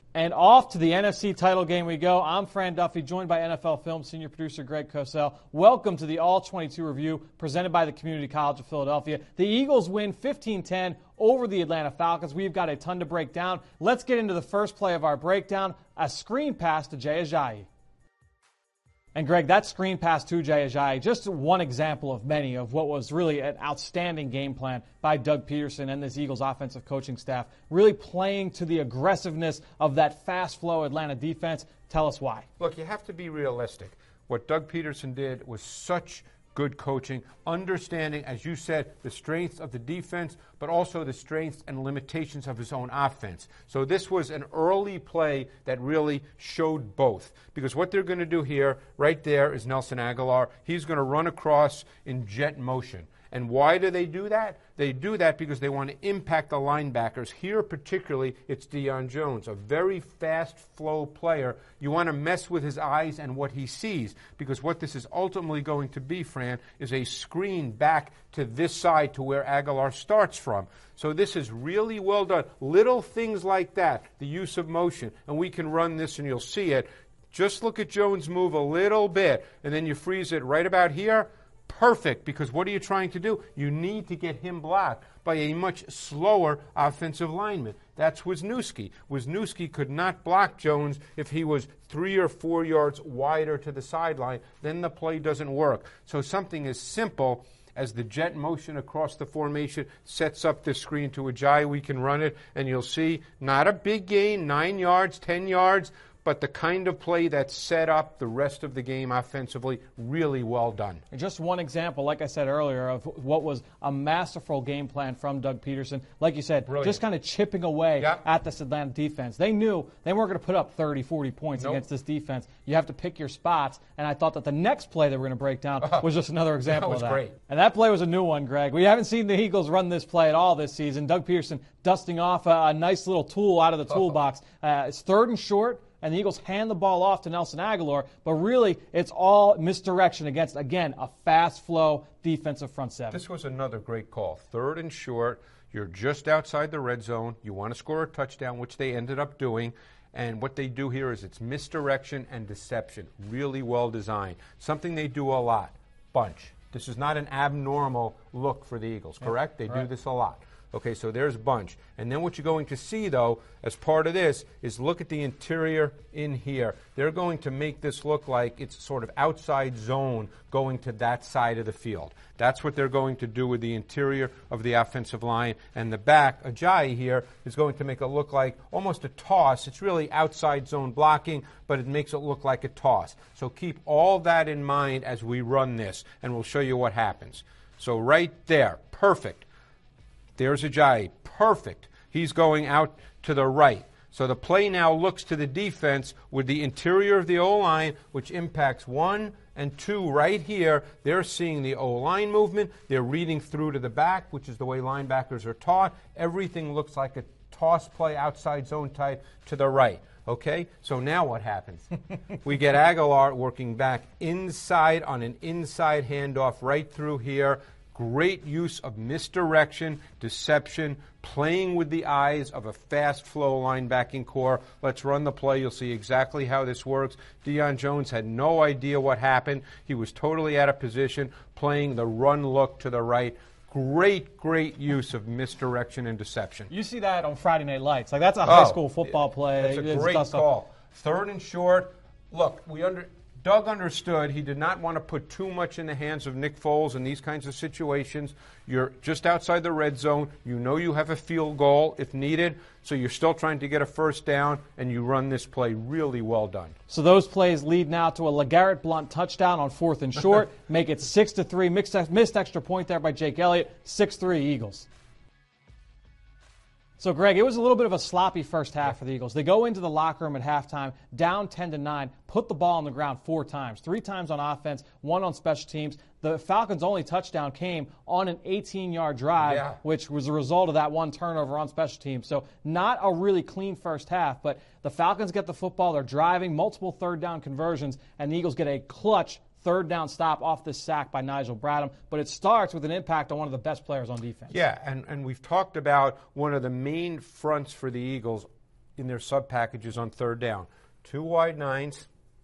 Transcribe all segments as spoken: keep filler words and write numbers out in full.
And off to the N F C title game we go. I'm Fran Duffy, joined by N F L Film senior producer Greg Cosell. Welcome to the All twenty-two review presented by the Community College of Philadelphia. The Eagles win fifteen ten over the Atlanta Falcons. We've got a ton to break down. Let's get into the first play of our breakdown, a screen pass to Jay Ajayi. And Greg, that screen pass to Jay Ajayi, just one example of many of what was really an outstanding game plan by Doug Peterson and this Eagles offensive coaching staff, really playing to the aggressiveness of that fast flow Atlanta defense. Tell us why. Look, you have to be realistic. What Doug Peterson did was such good coaching, understanding, as you said, the strengths of the defense, but also the strengths and limitations of his own offense. So this was an early play that really showed both. Because what they're going to do here, right there, is Nelson Aguilar. He's going to run across in jet motion. And why do they do that? They do that because they want to impact the linebackers. Here particularly, it's Deion Jones, a very fast flow player. You want to mess with his eyes and what he sees, because what this is ultimately going to be, Fran, is a screen back to this side to where Aguilar starts from. So this is really well done. Little things like that, the use of motion, and we can run this and you'll see it. Just look at Jones move a little bit, and then you freeze it right about here. Perfect, because what are you trying to do? You need to get him blocked by a much slower offensive lineman. That's Wisniewski. Wisniewski could not block Jones if he was three or four yards wider to the sideline. Then the play doesn't work. So something as simple as the jet motion across the formation sets up this screen to Ajayi. We can run it, and you'll see not a big gain, nine yards, ten yards, but the kind of play that set up the rest of the game offensively, really well done. Just one example, like I said earlier, of what was a masterful game plan from Doug Peterson. Like you said, Brilliant. Just kind of chipping away yep. at this Atlanta defense. They knew they weren't going to put up thirty, forty points nope. against this defense. You have to pick your spots, and I thought that the next play that we're going to break down uh, was just another example that was of that. Great. And that play was a new one, Greg. We haven't seen the Eagles run this play at all this season. Doug Peterson dusting off a, a nice little tool out of the toolbox. Uh, it's third and short. And the Eagles hand the ball off to Nelson Aguilar, but really it's all misdirection against, again, a fast flow defensive front seven. This was another great call. Third and short, you're just outside the red zone. You want to score a touchdown, which they ended up doing. And what they do here is it's misdirection and deception. Really well designed. Something they do a lot. Bunch. This is not an abnormal look for the Eagles, correct? Yeah, they right. do this a lot. Okay, so there's bunch. And then what you're going to see, though, as part of this, is look at the interior in here. They're going to make this look like it's sort of outside zone going to that side of the field. That's what they're going to do with the interior of the offensive line. And the back, Ajayi here, is going to make it look like almost a toss. It's really outside zone blocking, but it makes it look like a toss. So keep all that in mind as we run this, and we'll show you what happens. So right there, perfect. There's Ajayi. Perfect. He's going out to the right. So the play now looks to the defense with the interior of the O-line, which impacts one and two right here. They're seeing the O-line movement. They're reading through to the back, which is the way linebackers are taught. Everything looks like a toss play outside zone type to the right. Okay? So now what happens? We get Aguilar working back inside on an inside handoff right through here. Great use of misdirection, deception, playing with the eyes of a fast flow linebacking core. Let's run the play. You'll see exactly how this works. Deion Jones had no idea what happened. He was totally out of position, playing the run look to the right. Great, great use of misdirection and deception. You see that on Friday Night Lights. Like, that's a oh, high school football play. That's a it's great call. Up. Third and short. Look, we under Doug understood he did not want to put too much in the hands of Nick Foles in these kinds of situations. You're just outside the red zone. You know you have a field goal if needed, so you're still trying to get a first down, and you run this play really well done. So those plays lead now to a LeGarrette Blount touchdown on fourth and short, make it six to three. Mixed, missed extra point there by Jake Elliott, six three Eagles. So, Greg, it was a little bit of a sloppy first half for the Eagles. They go into the locker room at halftime, down ten to nine, put the ball on the ground four times, three times on offense, one on special teams. The Falcons' only touchdown came on an eighteen-yard drive, yeah. which was a result of that one turnover on special teams. So not a really clean first half, but the Falcons get the football. They're driving, multiple third down conversions, and the Eagles get a clutch third down stop off this sack by Nigel Bradham, but it starts with an impact on one of the best players on defense. Yeah, and, and we've talked about one of the main fronts for the Eagles in their sub packages on third down. Two wide nines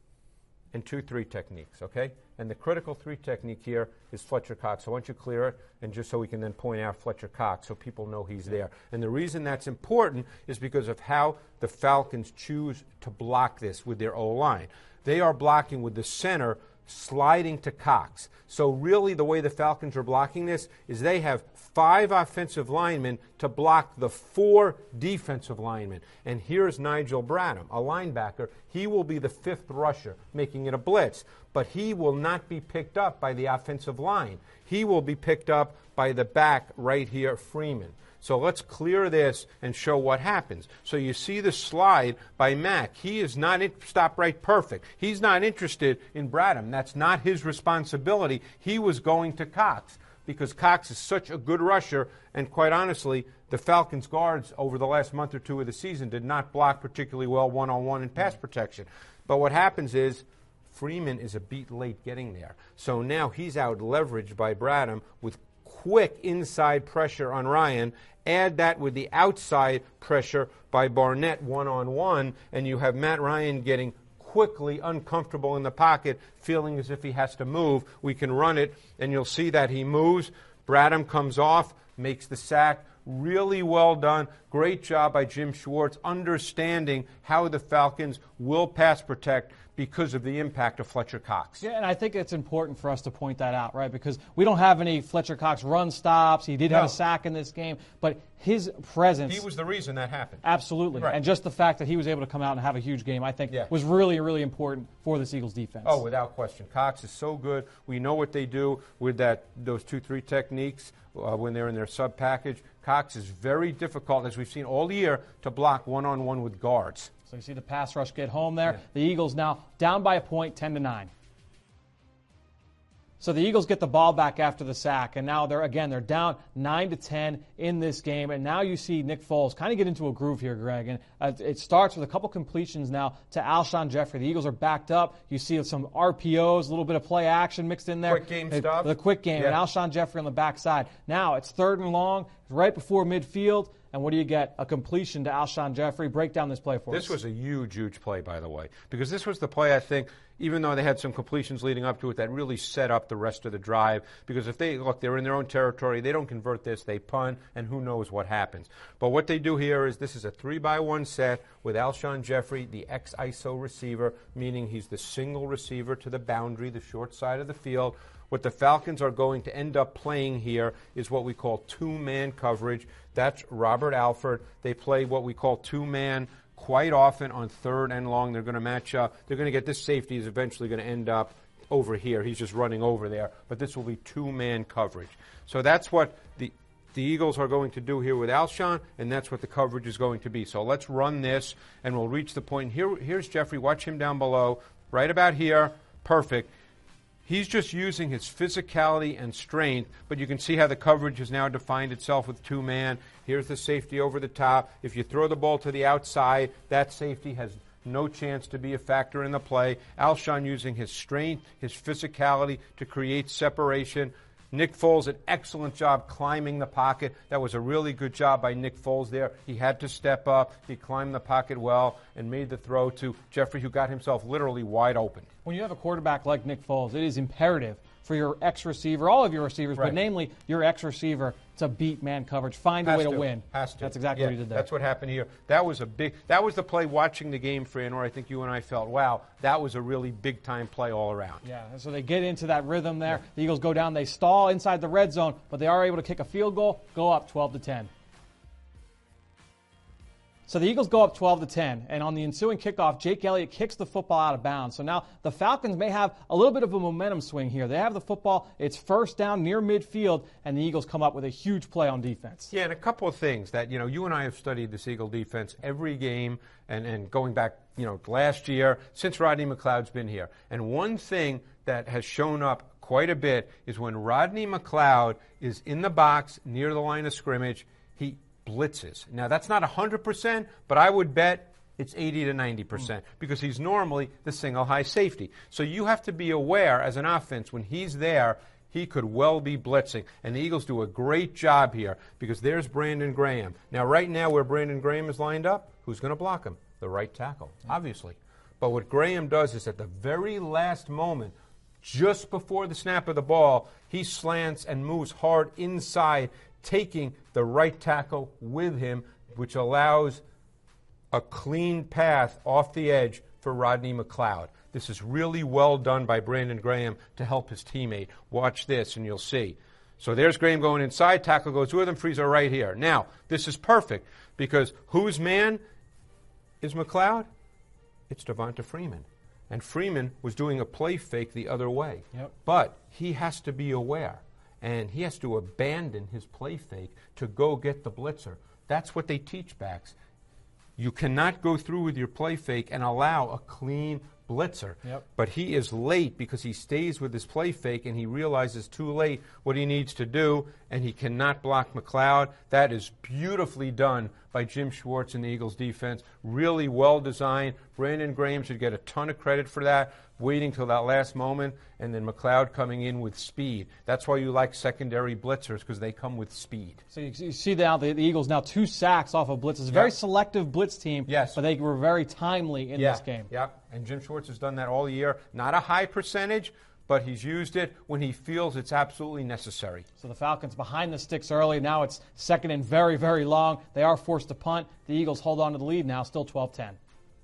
and two three techniques, okay? And the critical three technique here is Fletcher Cox. So I want you to clear it, and just so we can then point out Fletcher Cox so people know he's there. And the reason that's important is because of how the Falcons choose to block this with their O-line. They are blocking with the center sliding to Cox. So really the way the Falcons are blocking this is they have five offensive linemen to block the four defensive linemen. And here's Nigel Bradham, a linebacker. He will be the fifth rusher, making it a blitz. But he will not be picked up by the offensive line. He will be picked up by the back right here, Freeman. So let's clear this and show what happens. So you see the slide by Mack. He is not in, stop right perfect. He's not interested in Bradham. That's not his responsibility. He was going to Cox because Cox is such a good rusher. And quite honestly, the Falcons guards over the last month or two of the season did not block particularly well one-on-one in pass protection. But what happens is Freeman is a beat late getting there. So now he's out leveraged by Bradham with quick inside pressure on Ryan. Add that with the outside pressure by Barnett one-on-one, and you have Matt Ryan getting quickly uncomfortable in the pocket, feeling as if he has to move. We can run it, and you'll see that he moves. Bradham comes off, makes the sack. Really well done. Great job by Jim Schwartz understanding how the Falcons will pass protect because of the impact of Fletcher Cox. Yeah, and I think it's important for us to point that out, right? Because we don't have any Fletcher Cox run stops. He did no. have a sack in this game, but his presence... He was the reason that happened. Absolutely. Right. And just the fact that he was able to come out and have a huge game, I think, yeah. was really, really important for this Eagles defense. Oh, without question. Cox is so good. We know what they do with that those two three techniques uh, when they're in their sub package. Cox is very difficult, as we've seen all year, to block one-on-one with guards. So you see the pass rush get home there. Yeah. The Eagles now down by a point, ten to nine. So the Eagles get the ball back after the sack, and now they're again they're down nine to ten in this game. And now you see Nick Foles kind of get into a groove here, Greg. And uh, it starts with a couple completions now to Alshon Jeffrey. The Eagles are backed up. You see some R P Os, a little bit of play action mixed in there. Quick game stuff. The quick game, yeah. And Alshon Jeffrey on the backside. Now it's third and long, right before midfield. And what do you get? A completion to Alshon Jeffrey. Break down this play for this us. This was a huge, huge play, by the way, because this was the play, I think, even though they had some completions leading up to it, that really set up the rest of the drive. Because if they, look, they're in their own territory, they don't convert this, they punt, and who knows what happens. But what they do here is this is a three by one set with Alshon Jeffrey, the ex-I S O receiver, meaning he's the single receiver to the boundary, the short side of the field. What the Falcons are going to end up playing here is what we call two-man coverage. That's Robert Alford. They play what we call two-man quite often on third and long. They're going to match up. They're going to get this safety is eventually going to end up over here. He's just running over there. But this will be two-man coverage. So that's what the the Eagles are going to do here with Alshon, and that's what the coverage is going to be. So let's run this, and we'll reach the point. Here, here's Jeffrey. Watch him down below. Right about here. Perfect. He's just using his physicality and strength, but you can see how the coverage has now defined itself with two-man. Here's the safety over the top. If you throw the ball to the outside, that safety has no chance to be a factor in the play. Alshon using his strength, his physicality to create separation. Nick Foles, an excellent job climbing the pocket. That was a really good job by Nick Foles there. He had to step up. He climbed the pocket well and made the throw to Jeffrey, who got himself literally wide open. When you have a quarterback like Nick Foles, it is imperative for your ex-receiver, all of your receivers, right. but namely your ex-receiver, to beat man coverage, find Has a way to. to win. Has to. That's exactly yeah, what he did there. That's what happened here. That was a big. That was the play watching the game, Fran, where I think you and I felt, wow, that was a really big-time play all around. Yeah, and so they get into that rhythm there. Yeah. The Eagles go down. They stall inside the red zone, but they are able to kick a field goal, go up twelve to ten. So the Eagles go up twelve to ten, and on the ensuing kickoff, Jake Elliott kicks the football out of bounds. So now the Falcons may have a little bit of a momentum swing here. They have the football, it's first down near midfield, and the Eagles come up with a huge play on defense. Yeah, and a couple of things that, you know, you and I have studied this Eagle defense every game, and, and going back, you know, last year, since Rodney McLeod's been here. And one thing that has shown up quite a bit is when Rodney McLeod is in the box near the line of scrimmage, he blitzes. Now, that's not one hundred percent, but I would bet it's eighty to ninety percent mm. because he's normally the single high safety. So you have to be aware as an offense when he's there, he could well be blitzing. And the Eagles do a great job here because there's Brandon Graham. Now, right now where Brandon Graham is lined up, who's going to block him? The right tackle, obviously. But what Graham does is at the very last moment, just before the snap of the ball, he slants and moves hard inside, taking the right tackle with him, which allows a clean path off the edge for Rodney McLeod. This is really well done by Brandon Graham to help his teammate. Watch this and you'll see. So there's Graham going inside, tackle goes with him, frees are right here. Now, this is perfect because whose man is McLeod? It's Devonta Freeman. And Freeman was doing a play fake the other way. Yep. But he has to be aware, and he has to abandon his play fake to go get the blitzer. That's what they teach backs. You cannot go through with your play fake and allow a clean blitzer. Yep. But he is late because he stays with his play fake and he realizes too late what he needs to do, and he cannot block McLeod. That is beautifully done by Jim Schwartz and the Eagles defense. Really well designed. Brandon Graham should get a ton of credit for that, waiting till that last moment, and then McLeod coming in with speed. That's why you like secondary blitzers, because they come with speed. So you, you see now the, the Eagles now two sacks off of blitzes. Very Yep. selective blitz team, Yes. but they were very timely in yeah. this game. Yep, and Jim Schwartz has done that all year. Not a high percentage, but he's used it when he feels it's absolutely necessary. So the Falcons behind the sticks early. Now it's second and very, very long. They are forced to punt. The Eagles hold on to the lead now, still twelve ten.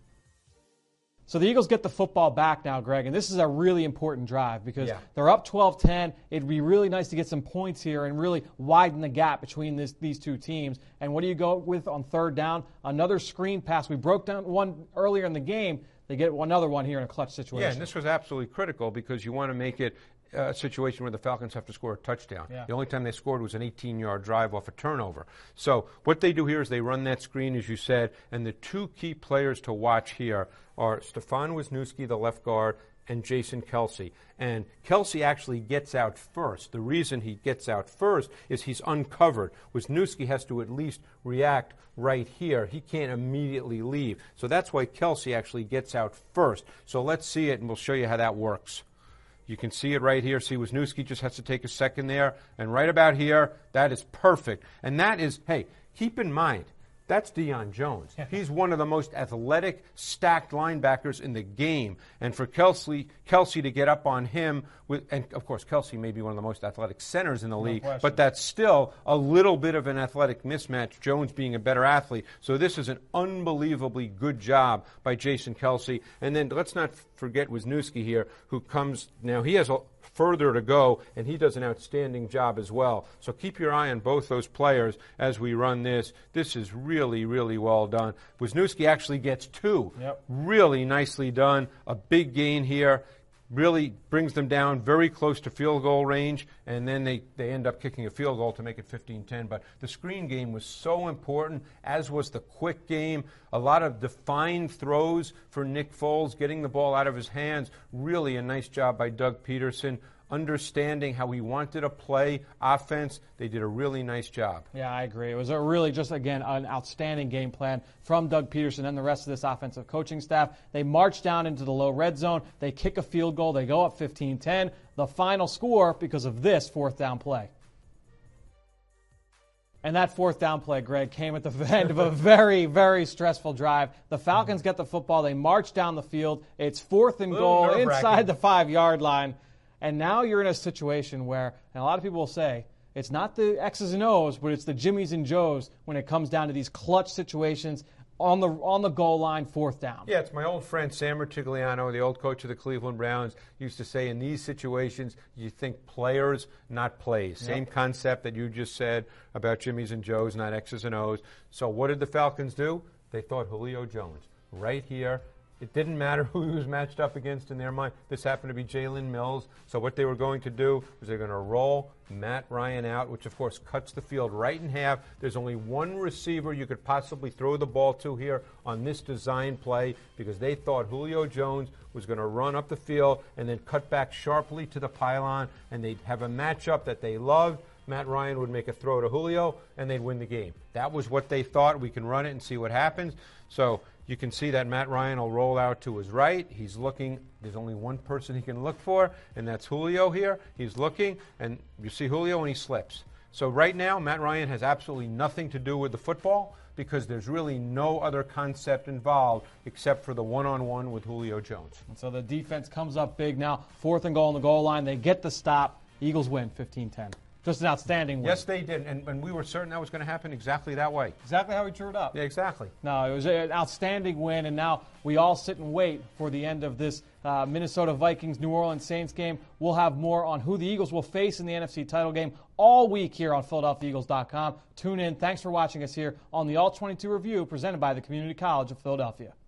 So the Eagles get the football back now, Greg, and this is a really important drive because Yeah. they're up twelve ten. It'd be really nice to get some points here and really widen the gap between this, these two teams. And what do you go with on third down? Another screen pass. We broke down one earlier in the game. They get another one here in a clutch situation. Yeah, and this was absolutely critical because you want to make it a situation where the Falcons have to score a touchdown. Yeah. The only time they scored was an eighteen-yard drive off a turnover. So what they do here is they run that screen, as you said, and the two key players to watch here are Stefan Wisniewski, the left guard, and Jason Kelce. And Kelce actually gets out first. The reason he gets out first is he's uncovered. Wisniewski has to at least react right here. He can't immediately leave. So that's why Kelce actually gets out first. So let's see it, and we'll show you how that works. You can see it right here. See, Wisniewski just has to take a second there. And right about here, that is perfect. And that is, hey, keep in mind, that's Deion Jones. He's one of the most athletic, stacked linebackers in the game. And for Kelce, Kelce to get up on him, with, and of course Kelce may be one of the most athletic centers in the league, question. but that's still a little bit of an athletic mismatch, Jones being a better athlete. So this is an unbelievably good job by Jason Kelce. And then let's not forget Wisniewski here, who comes, now he has a further to go, and he does an outstanding job as well. So keep your eye on both those players as we run this. This is really, really well done. Wisniewski actually gets two. Yep. Really nicely done. A big gain here. Really brings them down very close to field goal range, and then they, they end up kicking a field goal to make it fifteen ten. But the screen game was so important, as was the quick game. A lot of defined throws for Nick Foles, getting the ball out of his hands. Really a nice job by Doug Peterson, understanding how he wanted to play offense. They did a really nice job. Yeah, I agree. It was a really just, again, an outstanding game plan from Doug Peterson and the rest of this offensive coaching staff. They march down into the low red zone. They kick a field goal. They go up fifteen ten. The final score because of this fourth down play. And that fourth down play, Greg, came at the end of a very, very stressful drive. The Falcons get the football. They march down the field. It's fourth and goal inside the five-yard line. And now you're in a situation where, and a lot of people will say, it's not the X's and O's, but it's the Jimmies and Joes when it comes down to these clutch situations on the on the goal line, fourth down. Yeah, it's my old friend Sam Rutigliano, the old coach of the Cleveland Browns, used to say in these situations, you think players, not plays. Yep. Same concept that you just said about Jimmys and Joes, not X's and O's. So what did the Falcons do? They thought Julio Jones right here. It didn't matter who he was matched up against in their mind. This happened to be Jalen Mills. So what they were going to do was they're going to roll Matt Ryan out, which, of course, cuts the field right in half. There's only one receiver you could possibly throw the ball to here on this design play because they thought Julio Jones was going to run up the field and then cut back sharply to the pylon, and they'd have a matchup that they loved. Matt Ryan would make a throw to Julio, and they'd win the game. That was what they thought. We can run it and see what happens. So You can see that Matt Ryan will roll out to his right. He's looking. There's only one person he can look for, and that's Julio here. He's looking, and you see Julio, and he slips. So right now, Matt Ryan has absolutely nothing to do with the football because there's really no other concept involved except for the one-on-one with Julio Jones. And so the defense comes up big now. Fourth and goal on the goal line. They get the stop. Eagles win fifteen ten. Just an outstanding win. Yes, they did, and, and we were certain that was going to happen exactly that way. Exactly how we drew it up. Yeah, exactly. No, it was an outstanding win, and now we all sit and wait for the end of this uh, Minnesota Vikings New Orleans Saints game. We'll have more on who the Eagles will face in the N F C title game all week here on Philadelphia Eagles dot com. Tune in. Thanks for watching us here on the All twenty-two Review presented by the Community College of Philadelphia.